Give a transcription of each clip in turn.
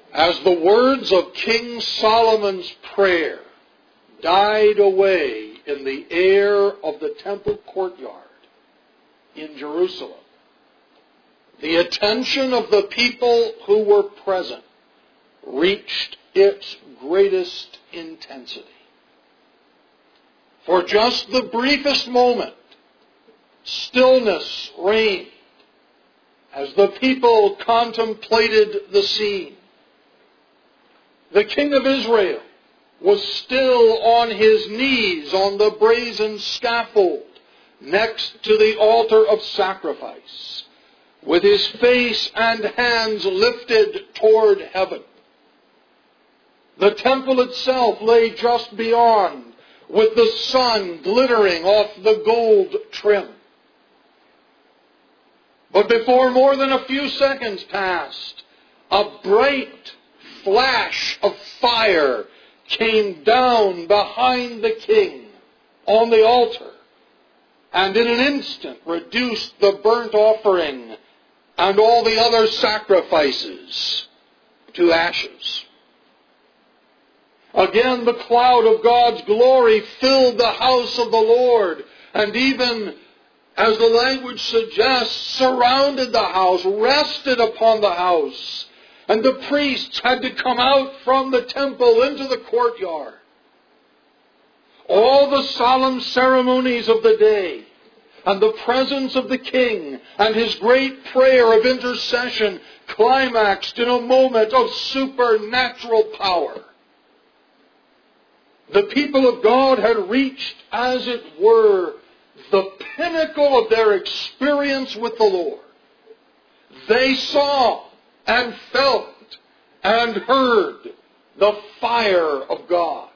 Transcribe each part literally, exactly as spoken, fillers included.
As the words of King Solomon's prayer died away in the air of the temple courtyard in Jerusalem, the attention of the people who were present reached its greatest intensity. For just the briefest moment, stillness reigned as the people contemplated the scene. The king of Israel was still on his knees on the brazen scaffold next to the altar of sacrifice, with his face and hands lifted toward heaven. The temple itself lay just beyond, with the sun glittering off the gold trim. But before more than a few seconds passed, a bright flash of fire came down behind the king on the altar, and in an instant reduced the burnt offering and all the other sacrifices to ashes. Again, the cloud of God's glory filled the house of the Lord, and even, as the language suggests, surrounded the house, rested upon the house. And the priests had to come out from the temple into the courtyard. All the solemn ceremonies of the day, and the presence of the king, and his great prayer of intercession climaxed in a moment of supernatural power. The people of God had reached, as it were, the pinnacle of their experience with the Lord. They saw and felt and heard the fire of God.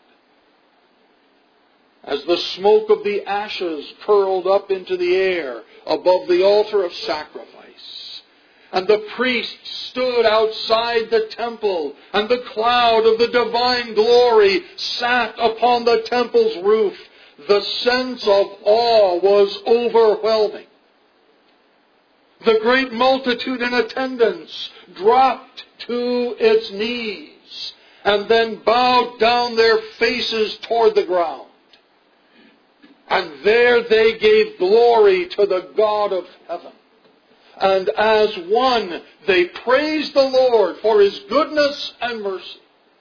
As the smoke of the ashes curled up into the air above the altar of sacrifice, and the priests stood outside the temple, and the cloud of the divine glory sat upon the temple's roof, the sense of awe was overwhelming. The great multitude in attendance dropped to its knees and then bowed down their faces toward the ground. And there they gave glory to the God of heaven. And as one, they praised the Lord for His goodness and mercy.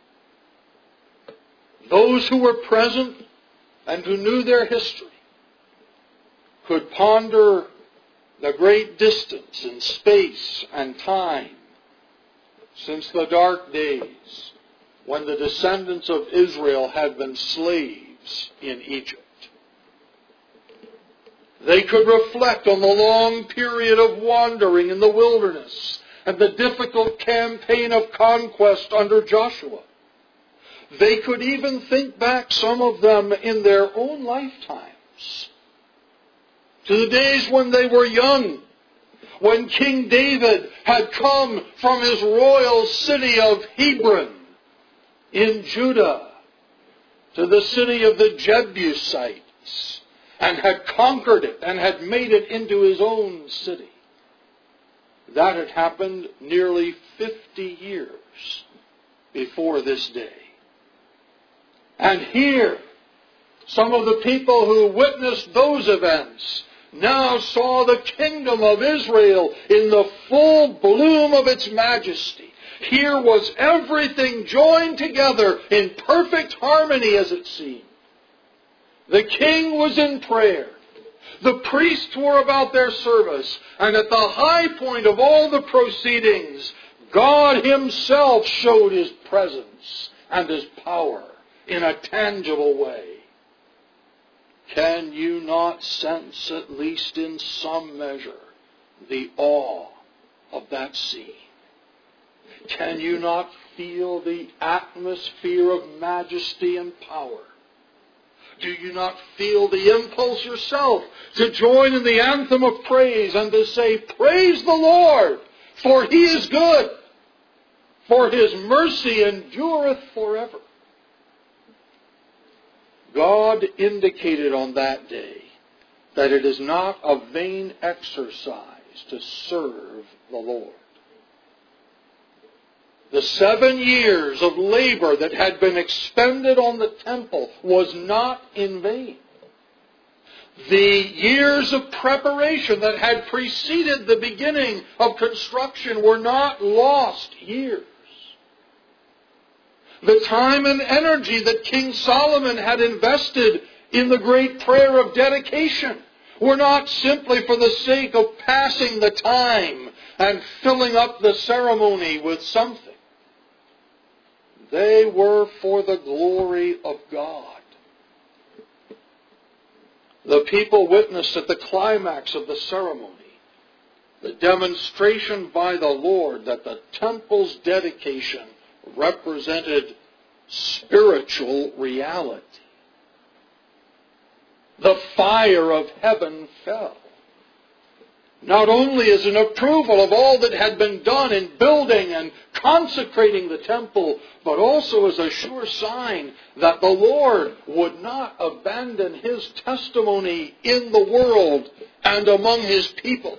Those who were present and who knew their history could ponder the great distance in space and time since the dark days when the descendants of Israel had been slaves in Egypt. They could reflect on the long period of wandering in the wilderness and the difficult campaign of conquest under Joshua. They could even think back, some of them in their own lifetimes, to the days when they were young, when King David had come from his royal city of Hebron in Judah to the city of the Jebusites, and had conquered it and had made it into his own city. That had happened nearly fifty years before this day. And here, some of the people who witnessed those events now saw the kingdom of Israel in the full bloom of its majesty. Here was everything joined together in perfect harmony, as it seemed. The king was in prayer. The priests were about their service. And at the high point of all the proceedings, God Himself showed His presence and His power in a tangible way. Can you not sense, at least in some measure, the awe of that scene? Can you not feel the atmosphere of majesty and power? Do you not feel the impulse yourself to join in the anthem of praise and to say, "Praise the Lord, for He is good, for His mercy endureth forever"? God indicated on that day that it is not a vain exercise to serve the Lord. The seven years of labor that had been expended on the temple was not in vain. The years of preparation that had preceded the beginning of construction were not lost years. The time and energy that King Solomon had invested in the great prayer of dedication were not simply for the sake of passing the time and filling up the ceremony with something. They were for the glory of God. The people witnessed at the climax of the ceremony the demonstration by the Lord that the temple's dedication represented spiritual reality. The fire of heaven fell, not only as an approval of all that had been done in building and consecrating the temple, but also as a sure sign that the Lord would not abandon His testimony in the world and among His people.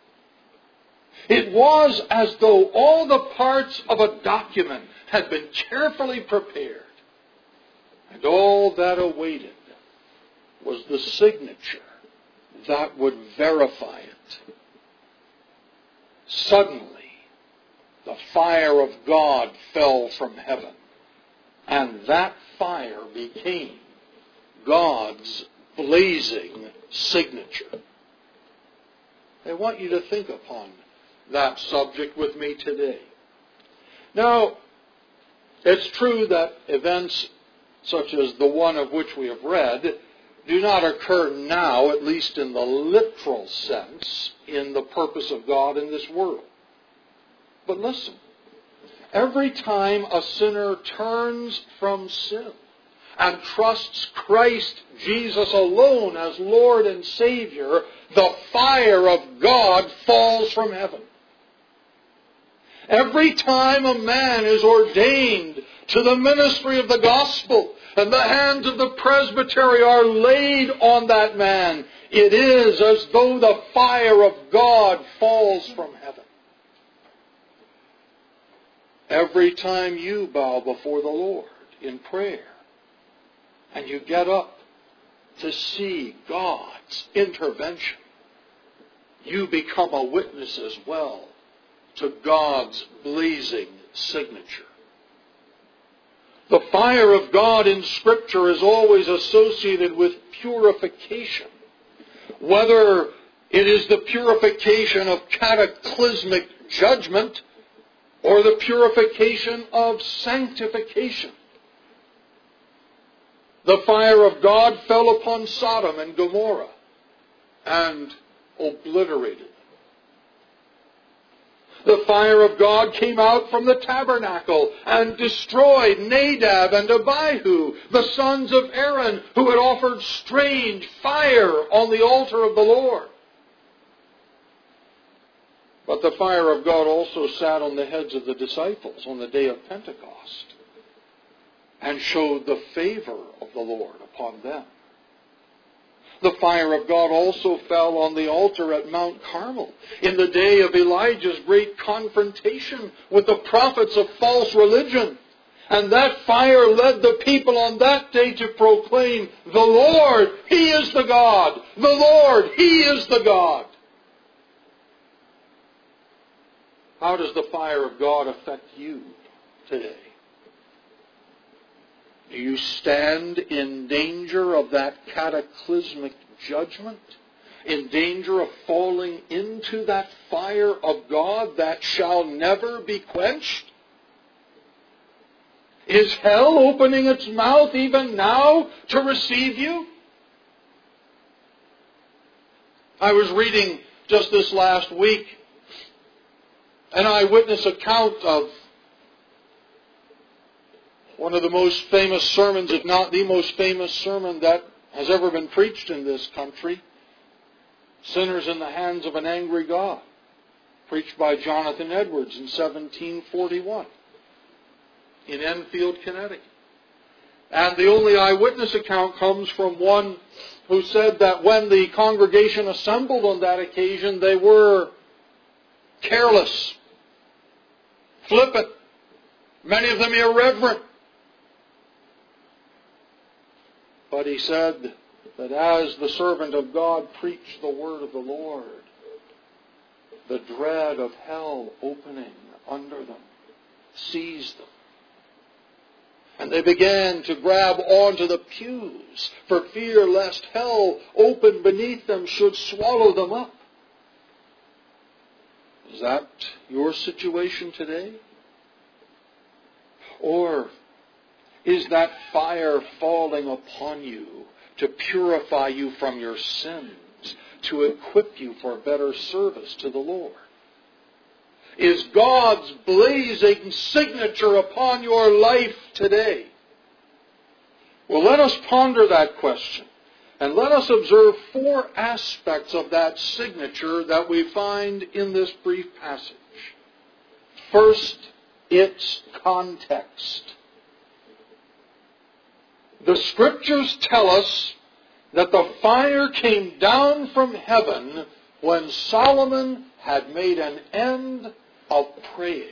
It was as though all the parts of a document had been carefully prepared, and all that awaited was the signature that would verify it. Suddenly, the fire of God fell from heaven, and that fire became God's blazing signature. I want you to think upon that subject with me today. Now, it's true that events such as the one of which we have read do not occur now, at least in the literal sense, in the purpose of God in this world. But listen, every time a sinner turns from sin and trusts Christ Jesus alone as Lord and Savior, the fire of God falls from heaven. Every time a man is ordained to the ministry of the gospel and the hands of the presbytery are laid on that man, it is as though the fire of God falls from heaven. Every time you bow before the Lord in prayer and you get up to see God's intervention, you become a witness as well to God's blazing signature. The fire of God in Scripture is always associated with purification, whether it is the purification of cataclysmic judgment or the purification of sanctification. The fire of God fell upon Sodom and Gomorrah and obliterated them. The fire of God came out from the tabernacle and destroyed Nadab and Abihu, the sons of Aaron, who had offered strange fire on the altar of the Lord. But the fire of God also sat on the heads of the disciples on the day of Pentecost and showed the favor of the Lord upon them. The fire of God also fell on the altar at Mount Carmel in the day of Elijah's great confrontation with the prophets of false religion. And that fire led the people on that day to proclaim, "The Lord, He is the God! The Lord, He is the God!" How does the fire of God affect you today? Do you stand in danger of that cataclysmic judgment? In danger of falling into that fire of God that shall never be quenched? Is hell opening its mouth even now to receive you? I was reading just this last week an eyewitness account of one of the most famous sermons, if not the most famous sermon that has ever been preached in this country, Sinners in the Hands of an Angry God, preached by Jonathan Edwards in seventeen forty-one in Enfield, Connecticut. And the only eyewitness account comes from one who said that when the congregation assembled on that occasion, they were careless, flippant, many of them irreverent. But he said that as the servant of God preached the word of the Lord, the dread of hell opening under them seized them. And they began to grab onto the pews for fear lest hell open beneath them should swallow them up. Is that your situation today? Or is that fire falling upon you to purify you from your sins, to equip you for better service to the Lord? Is God's blazing signature upon your life today? Well, let us ponder that question. And let us observe four aspects of that signature that we find in this brief passage. First, its context. The Scriptures tell us that the fire came down from heaven when Solomon had made an end of praying.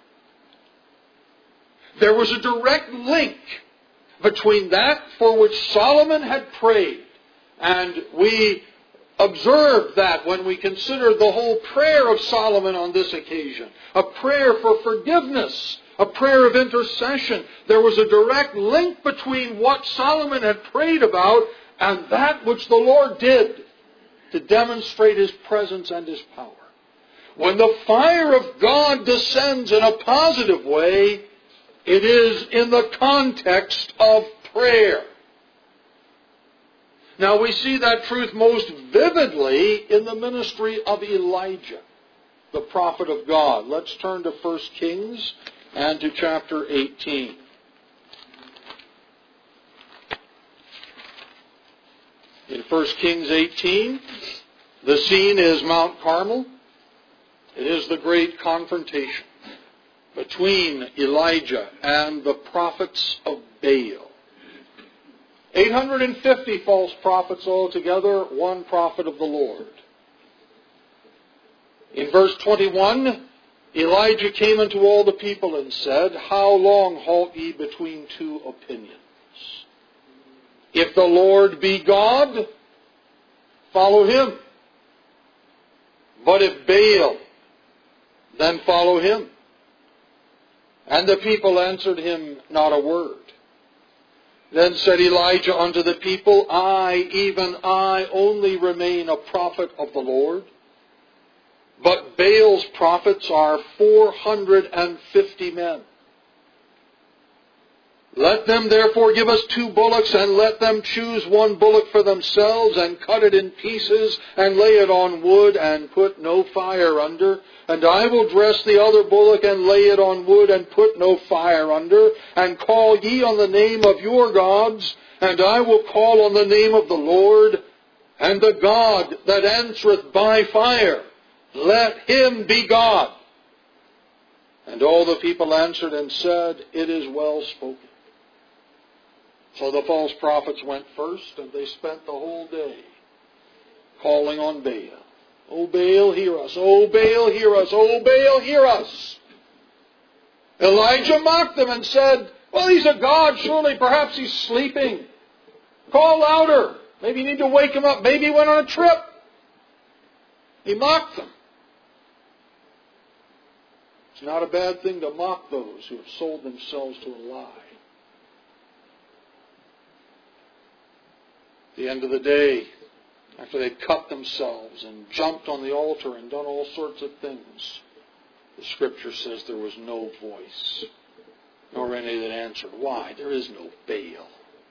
There was a direct link between that for which Solomon had prayed, and we observed that when we considered the whole prayer of Solomon on this occasion. A prayer for forgiveness, a prayer of intercession. There was a direct link between what Solomon had prayed about and that which the Lord did to demonstrate His presence and His power. When the fire of God descends in a positive way, it is in the context of prayer. Now we see that truth most vividly in the ministry of Elijah, the prophet of God. Let's turn to First Kings and to chapter eighteen. In First Kings eighteen, the scene is Mount Carmel. It is the great confrontation between Elijah and the prophets of Baal. eight hundred fifty false prophets altogether, one prophet of the Lord. In verse twenty-one, Elijah came unto all the people and said, How long halt ye between two opinions? If the Lord be God, follow Him. But if Baal, then follow him. And the people answered him not a word. Then said Elijah unto the people, I, even I, only remain a prophet of the Lord. But Baal's prophets are four hundred and fifty men. Let them therefore give us two bullocks, and let them choose one bullock for themselves, and cut it in pieces, and lay it on wood, and put no fire under. And I will dress the other bullock, and lay it on wood, and put no fire under. And call ye on the name of your gods, and I will call on the name of the Lord, and the God that answereth by fire, let him be God. And all the people answered and said, It is well spoken. So the false prophets went first, and they spent the whole day calling on Baal. O Baal, hear us. O Baal, hear us. O Baal, hear us. Elijah mocked them and said, Well, he's a god. Surely perhaps he's sleeping. Call louder. Maybe you need to wake him up. Maybe he went on a trip. He mocked them. It's not a bad thing to mock those who have sold themselves to a lie. At the end of the day, after they cut themselves and jumped on the altar and done all sorts of things, the Scripture says there was no voice, nor any that answered. Why? There is no Baal.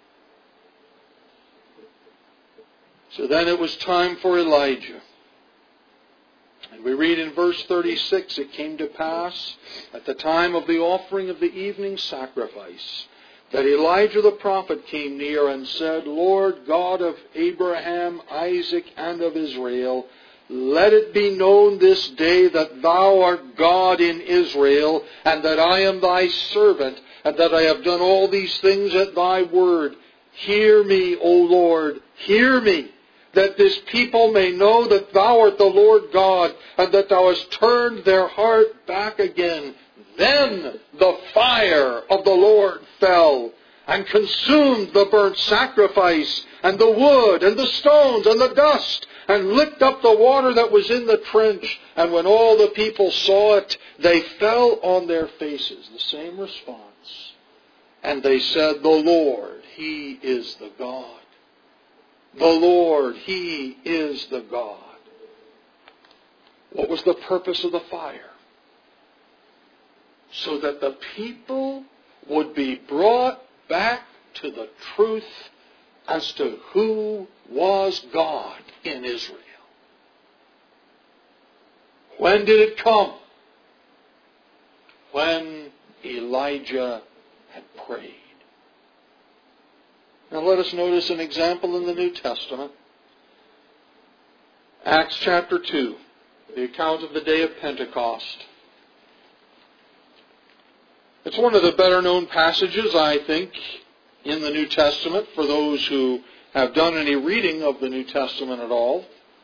So then it was time for Elijah. And we read in verse thirty-six, It came to pass at the time of the offering of the evening sacrifice that Elijah the prophet came near and said, Lord God of Abraham, Isaac, and of Israel, let it be known this day that thou art God in Israel, and that I am thy servant, and that I have done all these things at thy word. Hear me, O Lord, hear me, that this people may know that thou art the Lord God, and that thou hast turned their heart back again. Then the fire of the Lord fell and consumed the burnt sacrifice and the wood and the stones and the dust and licked up the water that was in the trench. And when all the people saw it, they fell on their faces. The same response. And they said, the Lord, He is the God. The Lord, He is the God. What was the purpose of the fire? So that the people would be brought back to the truth as to who was God in Israel. When did it come? When Elijah had prayed. Now let us notice an example in the New Testament. Acts chapter two, the account of the day of Pentecost. It's one of the better known passages, I think, in the New Testament for those who have done any reading of the New Testament at all.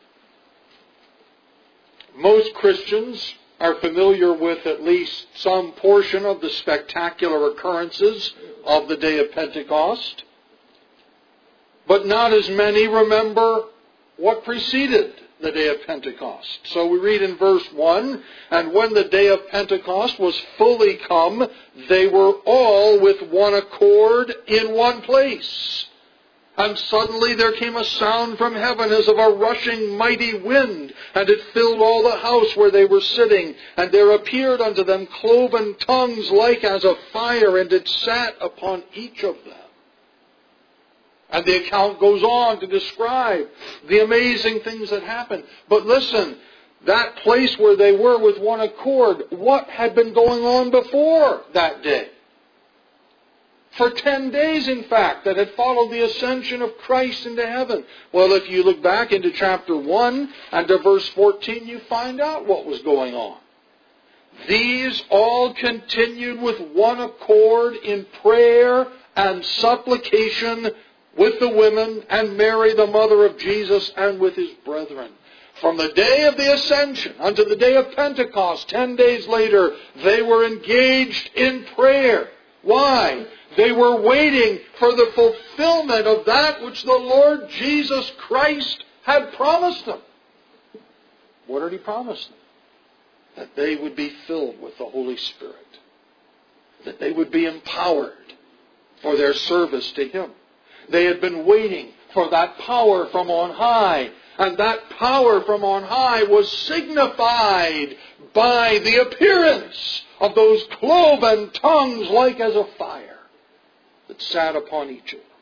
Most Christians are familiar with at least some portion of the spectacular occurrences of the day of Pentecost, but not as many remember what preceded the day of Pentecost. So we read in verse one, and when the day of Pentecost was fully come, they were all with one accord in one place. And suddenly there came a sound from heaven as of a rushing mighty wind, and it filled all the house where they were sitting. And there appeared unto them cloven tongues like as of fire, and it sat upon each of them. And the account goes on to describe the amazing things that happened. But listen, that place where they were with one accord, what had been going on before that day? For ten days, in fact, that had followed the ascension of Christ into heaven. Well, if you look back into chapter one and to verse fourteen, you find out what was going on. These all continued with one accord in prayer and supplication with the women and Mary, the mother of Jesus, and with his brethren. From the day of the ascension unto the day of Pentecost, ten days later, they were engaged in prayer. Why? They were waiting for the fulfillment of that which the Lord Jesus Christ had promised them. What did He promise them? That they would be filled with the Holy Spirit. That they would be empowered for their service to Him. They had been waiting for that power from on high. And that power from on high was signified by the appearance of those cloven tongues like as of fire that sat upon each of them.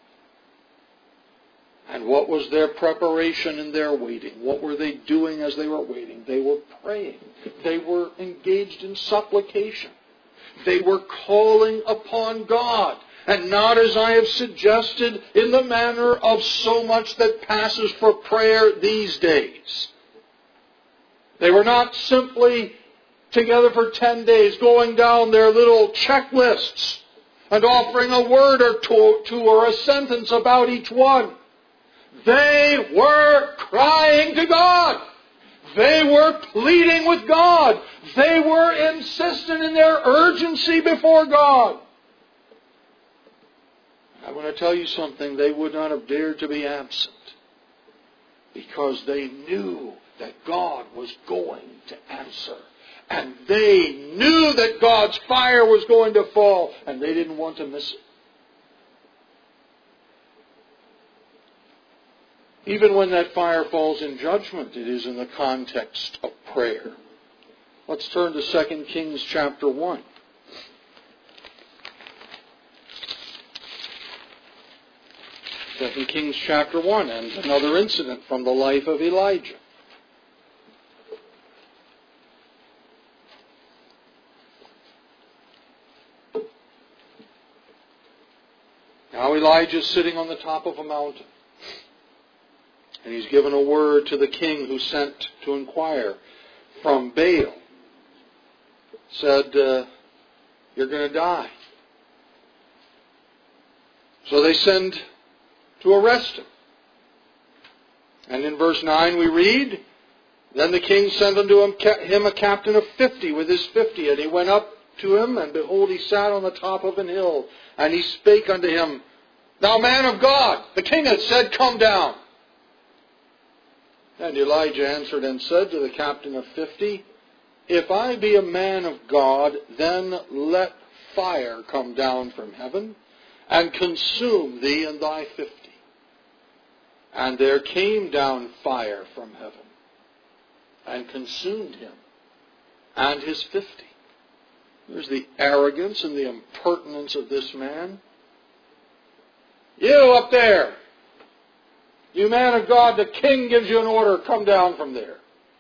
And what was their preparation in their waiting? What were they doing as they were waiting? They were praying. They were engaged in supplication. They were calling upon God. And not, as I have suggested, in the manner of so much that passes for prayer these days. They were not simply together for ten days, going down their little checklists and offering a word or two, two or a sentence about each one. They were crying to God. They were pleading with God. They were insistent in their urgency before God. I want to tell you something. They would not have dared to be absent because they knew that God was going to answer. And they knew that God's fire was going to fall, and they didn't want to miss it. Even when that fire falls in judgment, it is in the context of prayer. Let's turn to Second Kings chapter one. Second Kings chapter one, and another incident from the life of Elijah. Now Elijah's sitting on the top of a mountain. And he's given a word to the king who sent to inquire from Baal. Said, uh, you're going to die. So they send to arrest him. And in verse nine we read, then the king sent unto him a captain of fifty with his fifty, and he went up to him, and behold, he sat on the top of an hill. And he spake unto him, Thou man of God, the king hath said, Come down. And Elijah answered and said to the captain of fifty, If I be a man of God, then let fire come down from heaven, and consume thee and thy fifty. And there came down fire from heaven, and consumed him and his fifty. There's the arrogance and the impertinence of this man. You up there, you man of God, the king gives you an order, come down from there.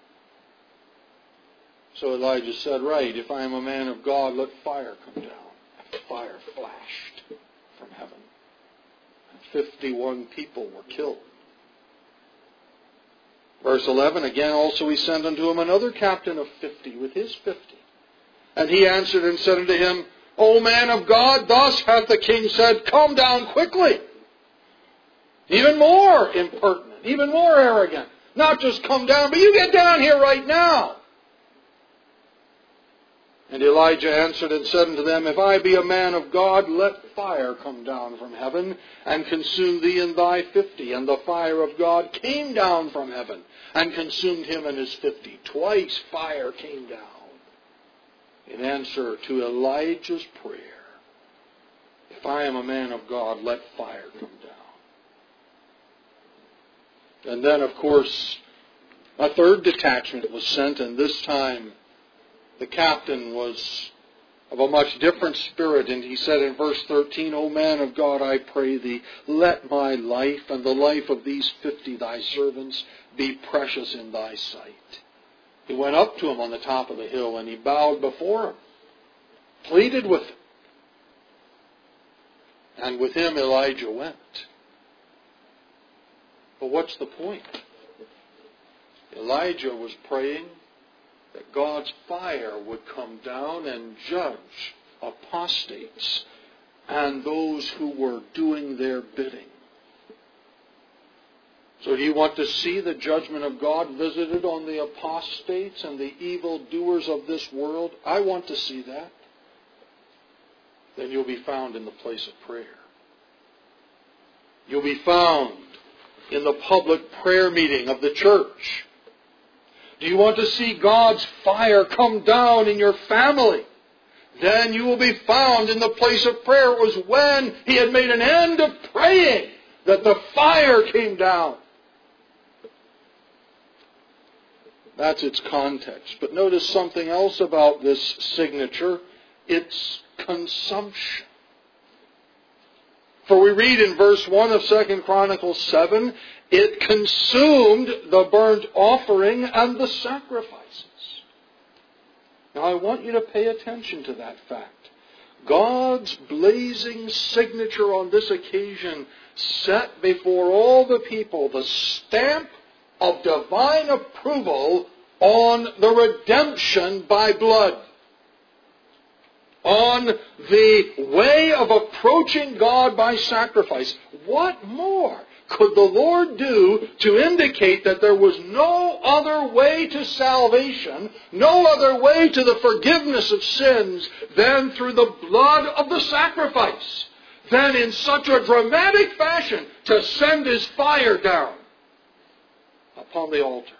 So Elijah said, Right, if I am a man of God, let fire come down. And fire flashed from heaven. And fifty-one people were killed. Verse eleven, again also he sent unto him another captain of fifty with his fifty. And he answered and said unto him, O man of God, thus hath the king said, Come down quickly. Even more impertinent, even more arrogant. Not just come down, but you get down here right now. And Elijah answered and said unto them, If I be a man of God, let fire come down from heaven, and consume thee and thy fifty. And the fire of God came down from heaven, and consumed him and his fifty. Twice fire came down in answer to Elijah's prayer. If I am a man of God, let fire come down. And then, of course, a third detachment was sent, and this time the captain was of a much different spirit, and he said in verse thirteen, O man of God, I pray thee, let my life and the life of these fifty thy servants be precious in thy sight. He went up to him on the top of the hill, and he bowed before him, pleaded with him. And with him Elijah went. But what's the point? Elijah was praying that God's fire would come down and judge apostates and those who were doing their bidding. So do you want to see the judgment of God visited on the apostates and the evildoers of this world? I want to see that. Then you'll be found in the place of prayer. You'll be found in the public prayer meeting of the church. Do you want to see God's fire come down in your family? Then you will be found in the place of prayer. It was when he had made an end of praying that the fire came down. That's its context. But notice something else about this signature. It's consumption. For we read in verse one of Second Chronicles seven, it consumed the burnt offering and the sacrifices. Now I want you to pay attention to that fact. God's blazing signature on this occasion set before all the people the stamp of divine approval on the redemption by blood. On the way of approaching God by sacrifice. What more could the Lord do to indicate that there was no other way to salvation, no other way to the forgiveness of sins than through the blood of the sacrifice? Than in such a dramatic fashion to send his fire down upon the altar.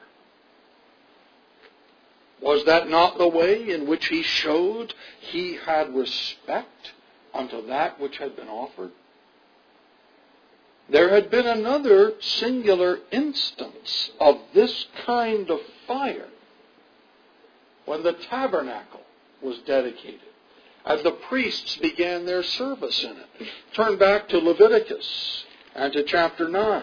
Was that not the way in which he showed he had respect unto that which had been offered? There had been another singular instance of this kind of fire when the tabernacle was dedicated, as the priests began their service in it. Turn back to Leviticus and to chapter nine.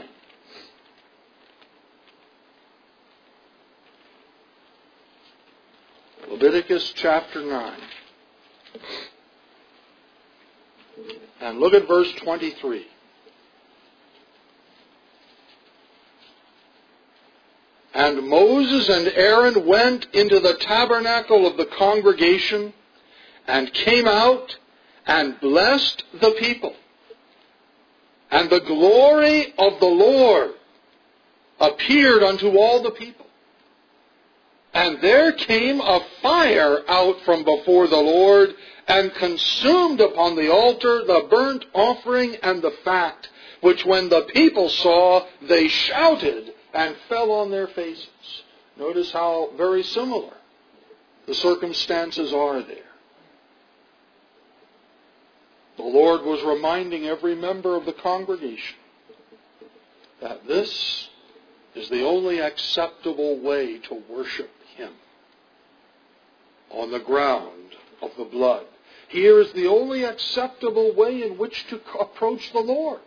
Leviticus chapter nine. And look at verse twenty-three. And Moses and Aaron went into the tabernacle of the congregation and came out and blessed the people. And the glory of the Lord appeared unto all the people. And there came a fire out from before the Lord, and consumed upon the altar the burnt offering and the fat, which when the people saw, they shouted and fell on their faces. Notice how very similar the circumstances are there. The Lord was reminding every member of the congregation that this is the only acceptable way to worship Him, on the ground of the blood. Here is the only acceptable way in which to approach the Lord.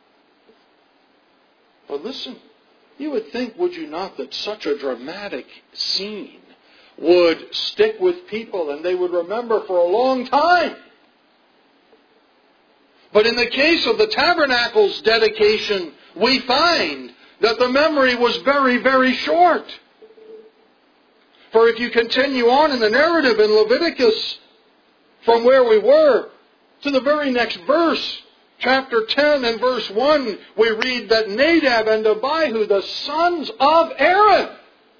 But listen, you would think, would you not, that such a dramatic scene would stick with people and they would remember for a long time. But in the case of the tabernacle's dedication, we find that the memory was very, very short. For if you continue on in the narrative in Leviticus, from where we were to the very next verse, chapter ten and verse one, we read that Nadab and Abihu, the sons of Aaron,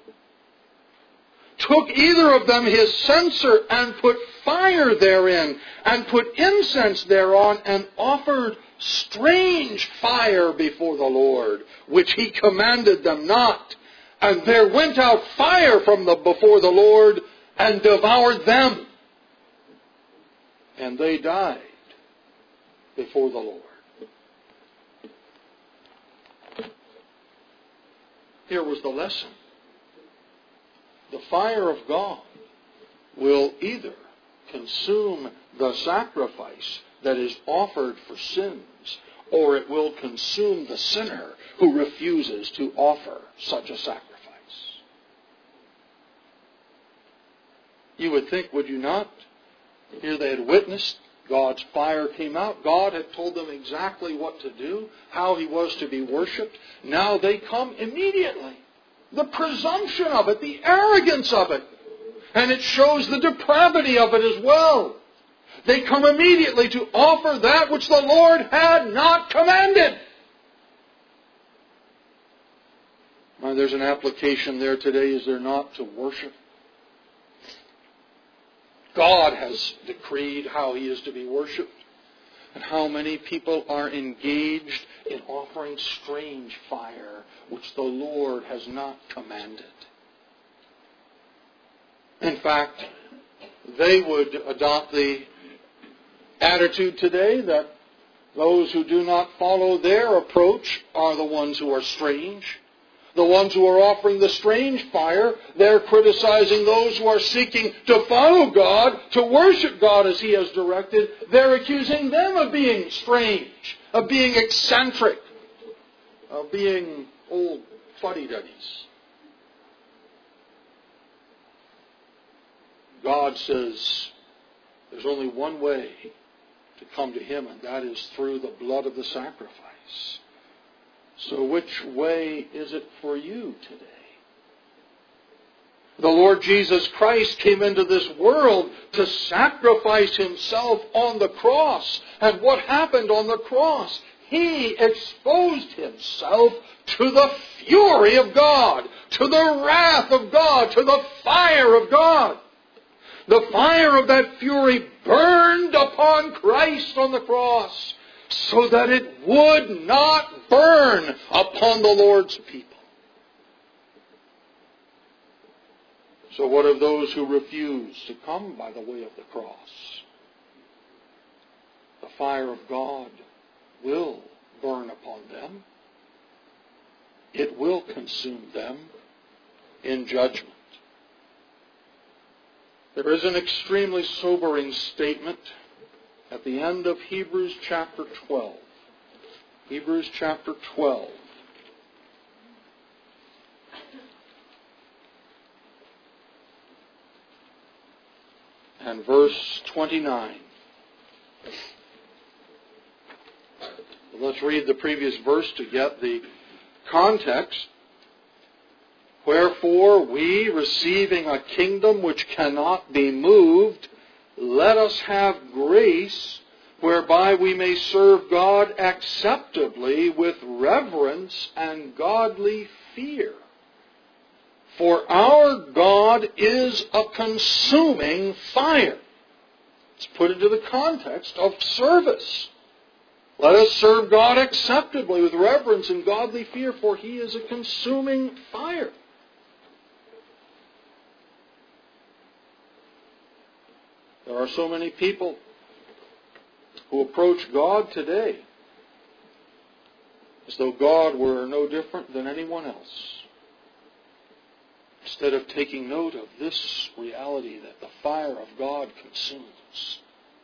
took either of them his censer and put fire therein, and put incense thereon, and offered strange fire before the Lord, which He commanded them not. And there went out fire from the before the Lord, and devoured them. And they died before the Lord. Here was the lesson. The fire of God will either consume the sacrifice that is offered for sins, or it will consume the sinner who refuses to offer such a sacrifice. You would think, would you not? Here they had witnessed God's fire came out. God had told them exactly what to do, how He was to be worshipped. Now they come immediately. The presumption of it, the arrogance of it. And it shows the depravity of it as well. They come immediately to offer that which the Lord had not commanded. Now, there's an application there today, is there not, to worship? God has decreed how He is to be worshipped. And how many people are engaged in offering strange fire, which the Lord has not commanded. In fact, they would adopt the attitude today that those who do not follow their approach are the ones who are strange. The ones who are offering the strange fire, they're criticizing those who are seeking to follow God, to worship God as He has directed. They're accusing them of being strange, of being eccentric, of being old fuddy-duddies. God says there's only one way to come to Him, and that is through the blood of the sacrifice. So which way is it for you today? The Lord Jesus Christ came into this world to sacrifice Himself on the cross. And what happened on the cross? He exposed Himself to the fury of God, to the wrath of God, to the fire of God. The fire of that fury burned upon Christ on the cross, so that it would not burn upon the Lord's people. So what of those who refuse to come by the way of the cross? The fire of God will burn upon them. It will consume them in judgment. There is an extremely sobering statement at the end of Hebrews chapter twelve. Hebrews chapter twelve. And verse twenty-nine. Let's read the previous verse to get the context. Wherefore we, receiving a kingdom which cannot be moved, let us have grace whereby we may serve God acceptably with reverence and godly fear. For our God is a consuming fire. It's put into the context of service. Let us serve God acceptably with reverence and godly fear, for He is a consuming fire. There are so many people who approach God today as though God were no different than anyone else, instead of taking note of this reality that the fire of God consumes.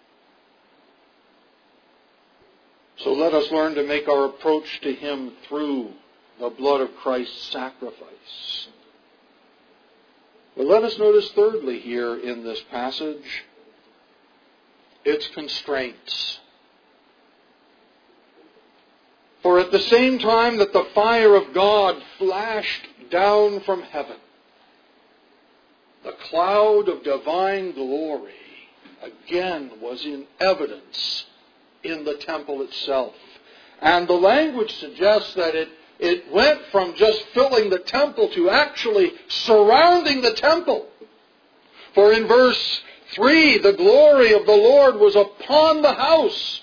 So let us learn to make our approach to Him through the blood of Christ's sacrifice. But let us notice thirdly here in this passage its constraints. For at the same time that the fire of God flashed down from heaven, the cloud of divine glory again was in evidence in the temple itself. And the language suggests that it, it went from just filling the temple to actually surrounding the temple. For in verse three, the glory of the Lord was upon the house.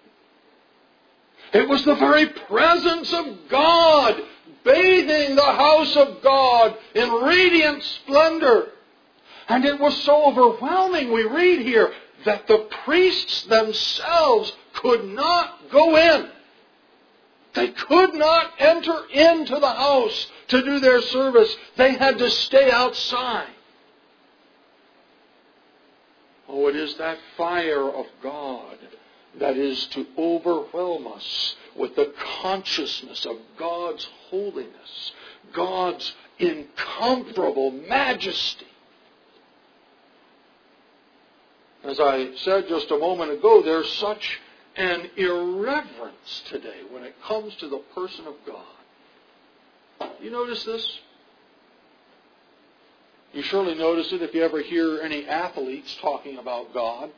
It was the very presence of God bathing the house of God in radiant splendor. And it was so overwhelming, we read here, that the priests themselves could not go in. They could not enter into the house to do their service. They had to stay outside. Oh, it is that fire of God that is to overwhelm us with the consciousness of God's holiness, God's incomparable majesty. As I said just a moment ago, there's such an irreverence today when it comes to the person of God. You notice this? You surely notice it if you ever hear any athletes talking about God.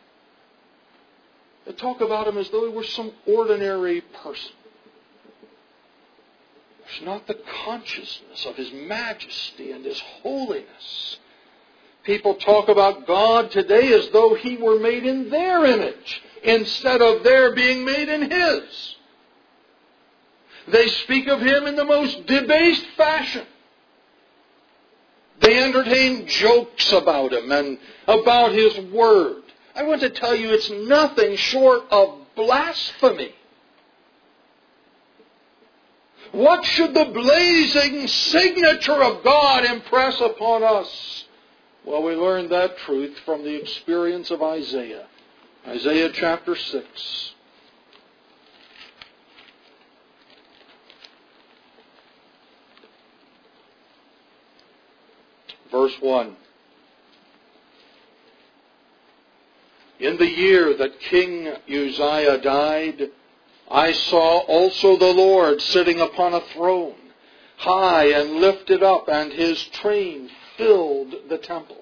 They talk about Him as though He were some ordinary person. There's not the consciousness of His majesty and His holiness. People talk about God today as though He were made in their image instead of their being made in His. They speak of Him in the most debased fashion. They entertain jokes about Him and about His Word. I want to tell you, it's nothing short of blasphemy. What should the blazing signature of God impress upon us? Well, we learned that truth from the experience of Isaiah. Isaiah chapter six. Verse one. In the year that King Uzziah died, I saw also the Lord sitting upon a throne, high and lifted up, and His train filled the temple.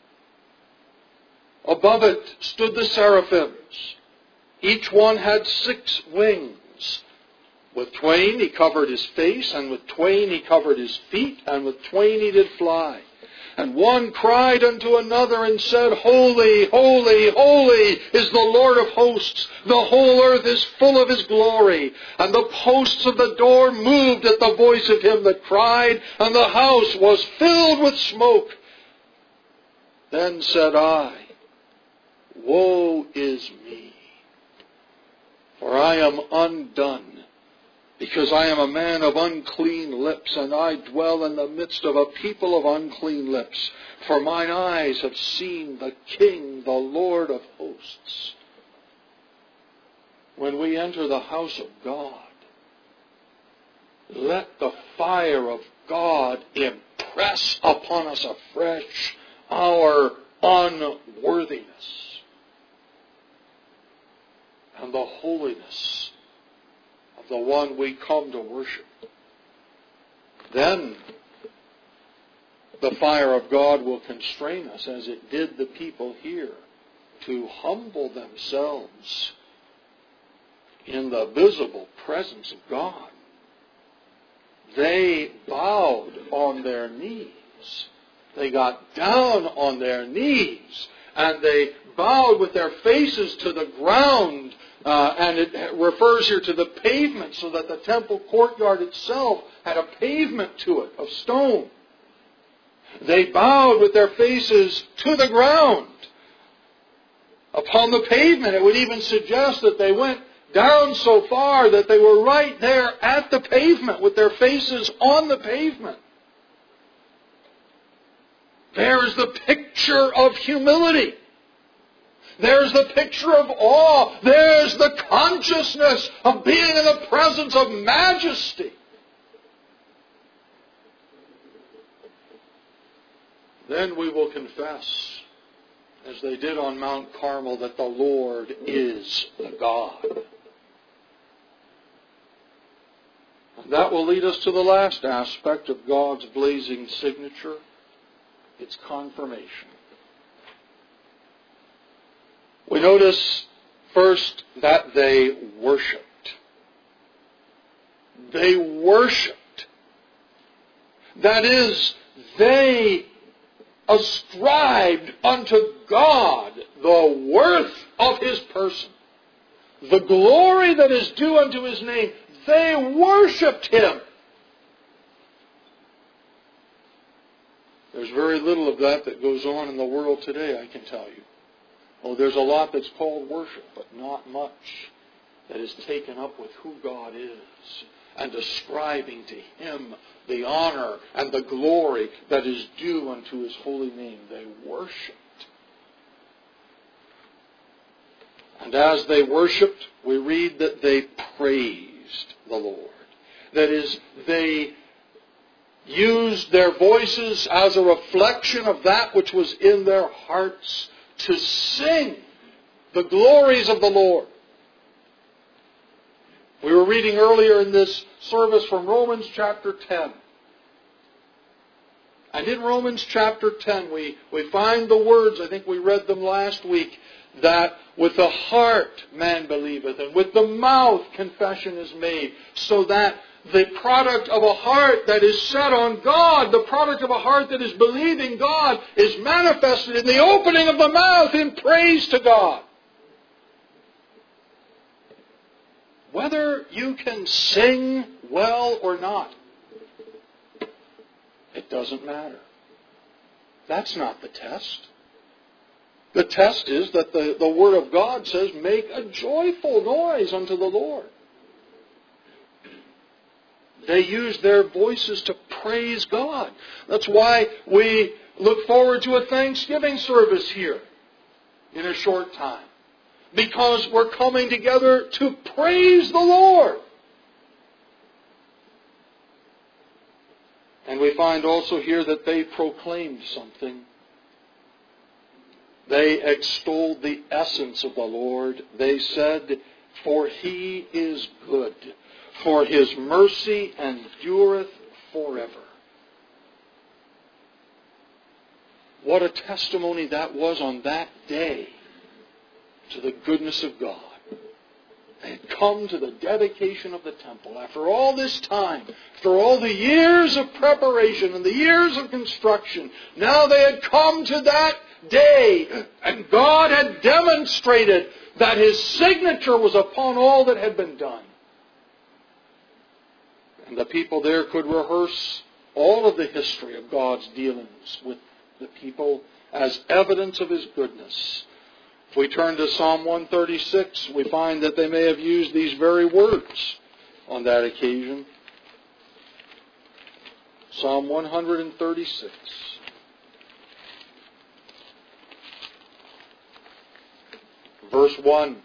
Above it stood the seraphims. Each one had six wings. With twain He covered His face, and with twain He covered His feet, and with twain He did fly. And one cried unto another and said, Holy, holy, holy is the Lord of hosts. The whole earth is full of His glory. And the posts of the door moved at the voice of him that cried, and the house was filled with smoke. Then said I, Woe is me, for I am undone, because I am a man of unclean lips, and I dwell in the midst of a people of unclean lips. For mine eyes have seen the King, the Lord of hosts. When we enter the house of God, let the fire of God impress upon us afresh our unworthiness and the holiness of the one we come to worship. Then the fire of God will constrain us, as it did the people here, to humble themselves in the visible presence of God. they bowed on their knees. They got down on their knees and they bowed with their faces to the ground. Uh, and it refers here to the pavement, so that the temple courtyard itself had a pavement to it of stone. They bowed with their faces to the ground. Upon the pavement, it would even suggest that they went down so far that they were right there at the pavement with their faces on the pavement. There's the picture of humility. There's the picture of awe. There's the consciousness of being in the presence of majesty. Then we will confess, as they did on Mount Carmel, that the Lord is the God. And that will lead us to the last aspect of God's blazing signature, its confirmation. We notice first that they worshipped. They worshipped. That is, they ascribed unto God the worth of His person, the glory that is due unto His name. They worshipped Him. There's very little of that that goes on in the world today, I can tell you. Oh, there's a lot that's called worship, but not much that is taken up with who God is and ascribing to Him the honor and the glory that is due unto His holy name. They worshipped. And as they worshipped, we read that they praised the Lord. That is, they used their voices as a reflection of that which was in their hearts to sing the glories of the Lord. We were reading earlier in this service from Romans chapter ten. And in Romans chapter ten, we, we find the words, I think we read them last week, that with the heart man believeth, and with the mouth confession is made, so that the product of a heart that is set on God, the product of a heart that is believing God, is manifested in the opening of the mouth in praise to God. Whether you can sing well or not, it doesn't matter. That's not the test. The test is that the, the Word of God says, make a joyful noise unto the Lord. They use their voices to praise God. That's why we look forward to a Thanksgiving service here in a short time. Because we're coming together to praise the Lord. And we find also here that they proclaimed something. They extolled the essence of the Lord. They said, for He is good. For His mercy endureth forever. What a testimony that was on that day to the goodness of God. They had come to the dedication of the temple. After all this time, after all the years of preparation and the years of construction, now they had come to that day, and God had demonstrated that His signature was upon all that had been done. And the people there could rehearse all of the history of God's dealings with the people as evidence of His goodness. If we turn to Psalm one thirty-six, we find that they may have used these very words on that occasion. Psalm one thirty-six. Verse one.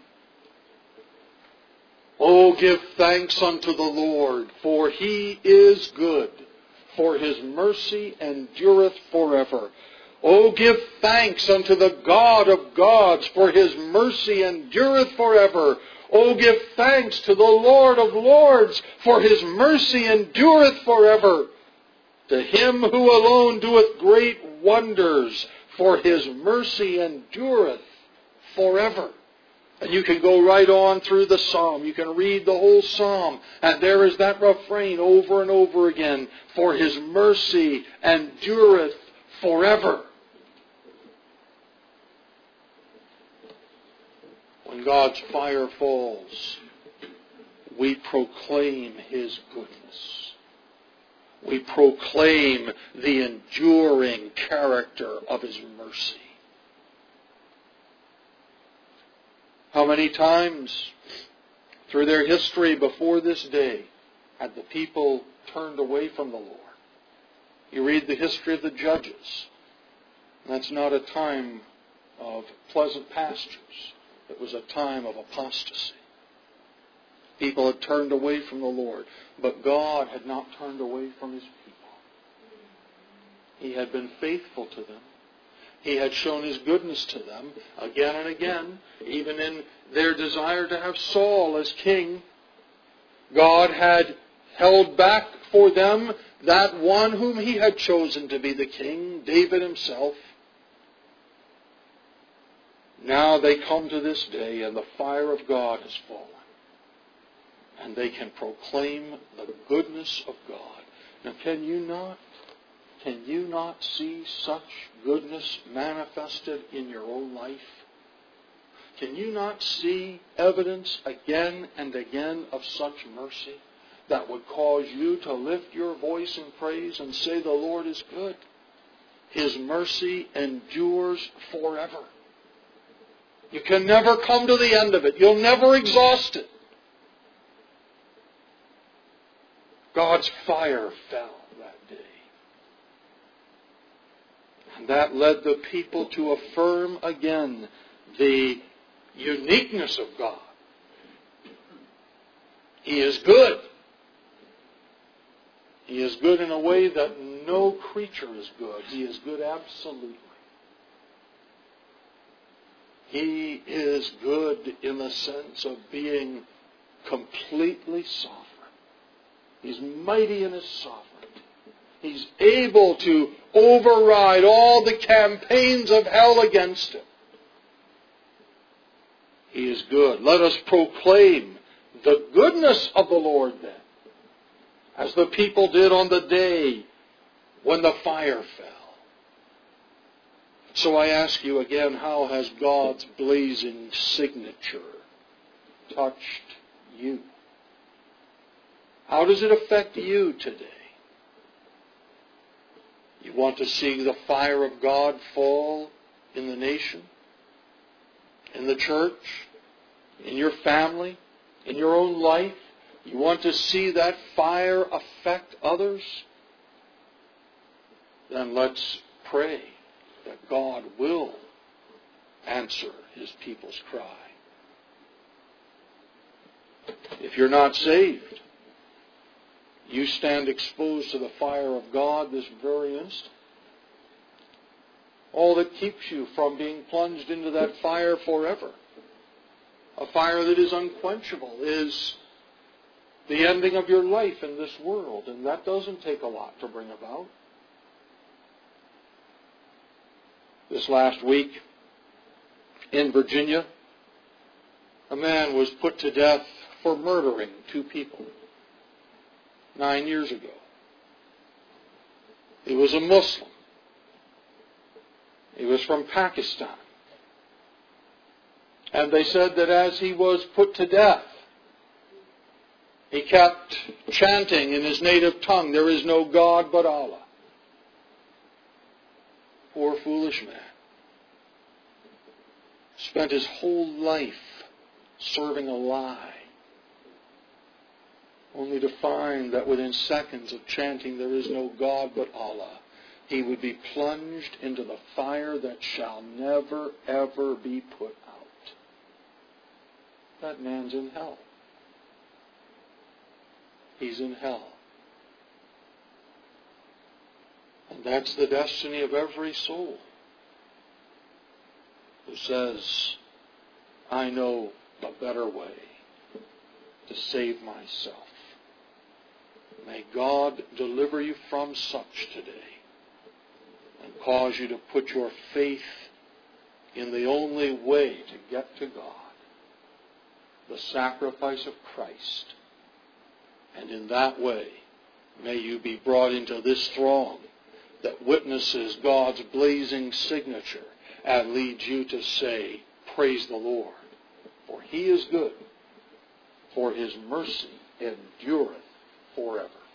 Oh, give thanks unto the Lord, for He is good, for His mercy endureth forever. Oh, give thanks unto the God of gods, for His mercy endureth forever. Oh, give thanks to the Lord of lords, for His mercy endureth forever. To Him who alone doeth great wonders, for His mercy endureth forever. And you can go right on through the psalm. You can read the whole psalm. And there is that refrain over and over again. For His mercy endureth forever. When God's fire falls, we proclaim His goodness. We proclaim the enduring character of His mercy. How many times through their history before this day had the people turned away from the Lord? You read the history of the judges. That's not a time of pleasant pastures. It was a time of apostasy. People had turned away from the Lord, but God had not turned away from His people. He had been faithful to them. He had shown His goodness to them again and again, even in their desire to have Saul as king. God had held back for them that one whom He had chosen to be the king, David himself. Now they come to this day and the fire of God has fallen. And they can proclaim the goodness of God. Now can you not? Can you not see such goodness manifested in your own life? Can you not see evidence again and again of such mercy that would cause you to lift your voice in praise and say, the Lord is good. His mercy endures forever. You can never come to the end of it. You'll never exhaust it. God's fire fell that day. And that led the people to affirm again the uniqueness of God. He is good. He is good in a way that no creature is good. He is good absolutely. He is good in the sense of being completely sovereign. He's mighty in His sovereignty. He's able to override all the campaigns of hell against Him. He is good. Let us proclaim the goodness of the Lord then, as the people did on the day when the fire fell. So I ask you again, how has God's blazing signature touched you? How does it affect you today? You want to see the fire of God fall in the nation, in the church, in your family, in your own life? You want to see that fire affect others? Then let's pray that God will answer His people's cry. If you're not saved, you stand exposed to the fire of God this very instant. All that keeps you from being plunged into that fire forever, a fire that is unquenchable, is the ending of your life in this world. And that doesn't take a lot to bring about. This last week in Virginia, a man was put to death for murdering two people nine years ago. He was a Muslim. He was from Pakistan. And they said that as he was put to death, he kept chanting in his native tongue, "There is no God but Allah." Poor foolish man. Spent his whole life serving a lie, only to find that within seconds of chanting, "There is no God but Allah," he would be plunged into the fire that shall never, ever be put out. That man's in hell. He's in hell. And that's the destiny of every soul who says, "I know a better way to save myself." May God deliver you from such today and cause you to put your faith in the only way to get to God, the sacrifice of Christ. And in that way, may you be brought into this throng that witnesses God's blazing signature and leads you to say, praise the Lord, for he is good, for his mercy endureth forever.